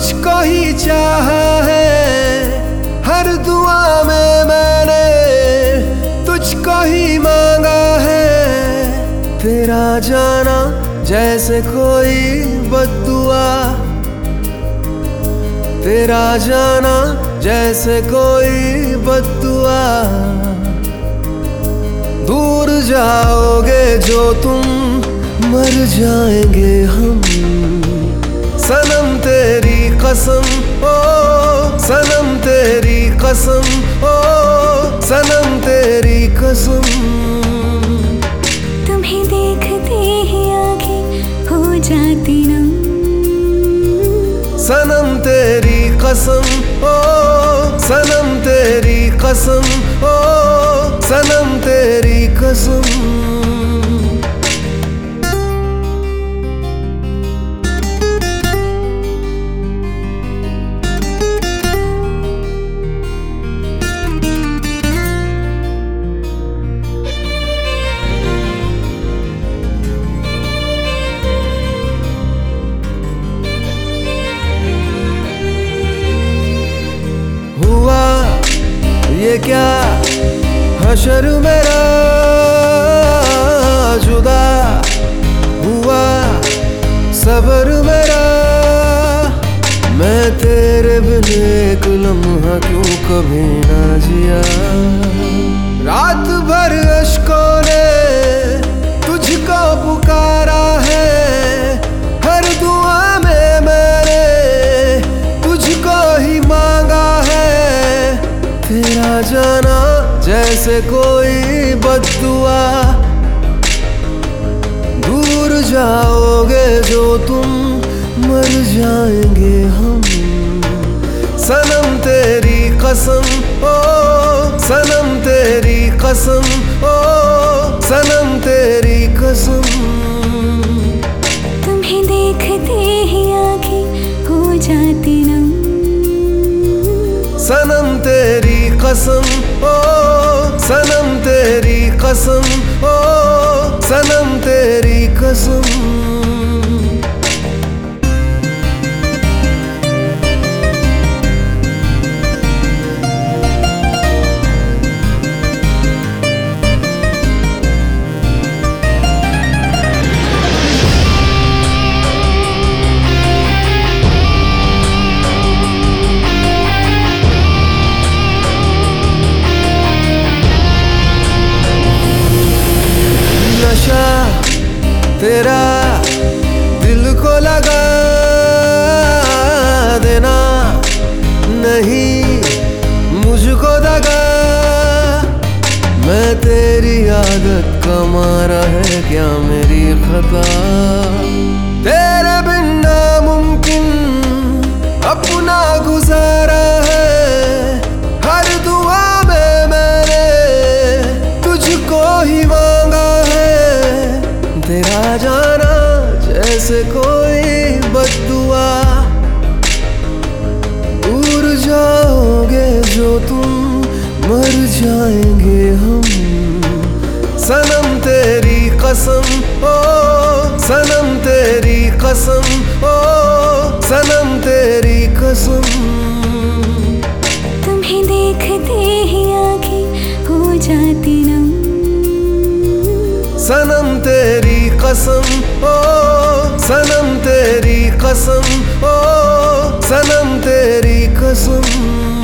तुझको ही चाहा है, हर दुआ में मैंने तुझको ही मांगा है। तेरा जाना जैसे कोई बद्दुआ, तेरा जाना जैसे कोई बद्दुआ। दूर जाओगे जो तुम, मर जाएंगे हम। सनम तेरी कसम, ओ सनम तेरी कसम, ओ सनम तेरी कसम। तुम्हें देखते ही आंखें हो जाती नम। सनम तेरी कसम, ओ सनम तेरी कसम, ओ सनम तेरी कसम। हुआ ये क्या हशर मेरा, जुदा हुआ सबर मेरा। मैं तेरे बिन एक लम्हा क्यों कभी ना जिया। रात भर अश्कों ने तुझको पुकारा है, हर दुआ में मैंने तुझको ही मांगा है। तेरा जाना जैसे कोई बद्दुआ, दूर जाओगे जो तुम, मर जाएंगे हम। सनम तेरी कसम, ओ सनम तेरी कसम, ओ सनम तेरी कसम। तुम्हें देखते ही आंखें हो जाती नम। सनम तेरी कसम, ओ सनम तेरी कसम, ओ सनम तेरी कसम। नशा तेरा दिल को लगा देना, नहीं मुझको दगा। मैं तेरी आदत का मारा है क्या मेरी खता। तेरे बिन नामुमकिन अपना गुजारा है, हर दुआ में मैंने तुझको ही मांगा है। तेरा जाना जैसे कोई बद्दुआ, दूर जाओगे जो तुम, मर जाएंगे हम। सनम तेरी कसम, ओ सनम तेरी कसम, ओ सनम तेरी कसम। तुम्हें देखते ही आंखें हो जाती नम। सनम तेरी कसम, ओ सनम तेरी कसम, ओ सनम तेरी कसम।